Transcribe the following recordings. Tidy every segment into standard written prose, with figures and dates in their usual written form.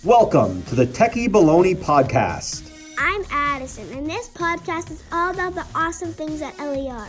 Welcome to the Techie Baloney Podcast. I'm Addison, and this podcast is all about the awesome things at LER.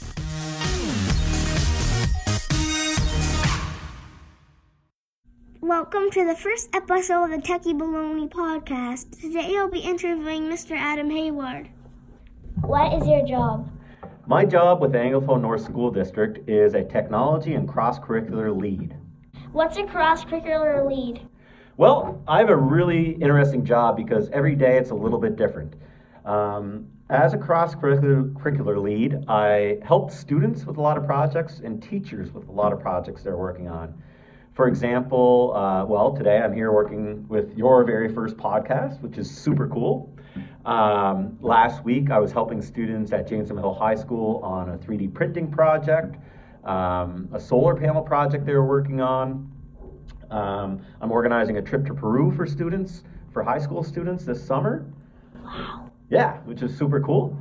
Welcome to the first episode of the Techie Baloney Podcast. Today I'll be interviewing Mr. Adam Hayward. What is your job? My job with the Anglophone North School District is a technology and cross-curricular lead. What's a cross-curricular lead? Well, I have a really interesting job because every day it's a little bit different. As a cross-curricular lead, I help students with a lot of projects and teachers with a lot of projects they're working on. For example, today I'm here working with your very first podcast, which is super cool. Last week I was helping students at Jameson Hill High School on a 3D printing project, a solar panel project they were working on. I'm organizing a trip to Peru for students, for high school students this summer. Wow. Yeah, which is super cool.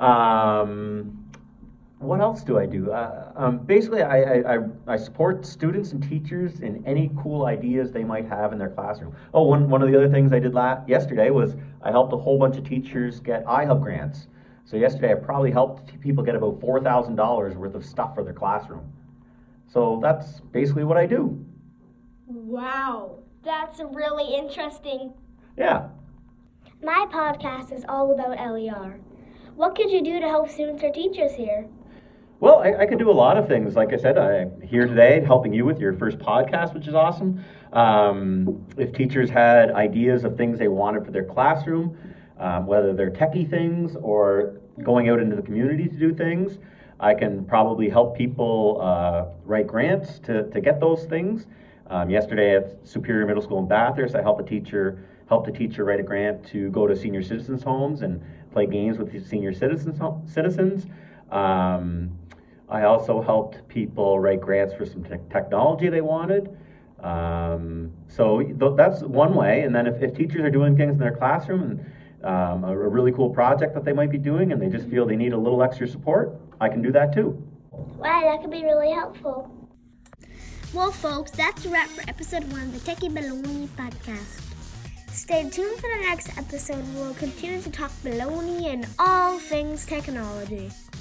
What else do I do? Basically, I support students and teachers in any cool ideas they might have in their classroom. Oh, one of the other things I did yesterday was I helped a whole bunch of teachers get iHub grants. So yesterday I probably helped people get about $4,000 worth of stuff for their classroom. So that's basically what I do. Wow, that's really interesting. Yeah. My podcast is all about LER. What could you do to help students or teachers here? Well, I could do a lot of things. Like I said, I'm here today helping you with your first podcast, which is awesome. If teachers had ideas of things they wanted for their classroom, whether they're techie things or going out into the community to do things, I can probably help people write grants to get those things. Yesterday at Superior Middle School in Bathurst, I helped a teacher write a grant to go to senior citizens' homes and play games with the senior citizens. I also helped people write grants for some technology they wanted. So that's one way. And then if teachers are doing things in their classroom and a really cool project that they might be doing and they just feel they need a little extra support, I can do that too. Wow, that could be really helpful. Well, folks, that's a wrap for episode 1 of the Techie Baloney Podcast. Stay tuned for the next episode. We'll continue to talk baloney and all things technology.